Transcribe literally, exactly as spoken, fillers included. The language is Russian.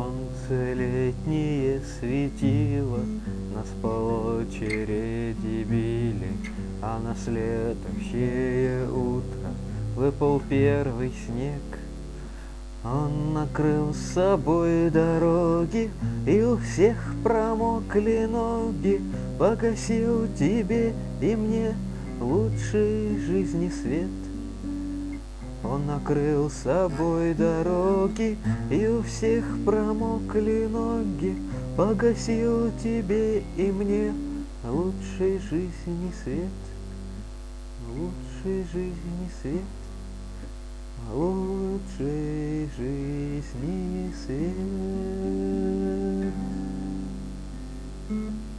Солнце летнее светило, нас по очереди били, а на следующее утро выпал первый снег. Он накрыл с собой дороги, и у всех промокли ноги, погасил тебе и мне лучший жизни свет. Он накрыл с собой дороги, и у всех промокли ноги, погасил тебе и мне лучший жизни свет, лучший жизни свет, лучший жизни свет.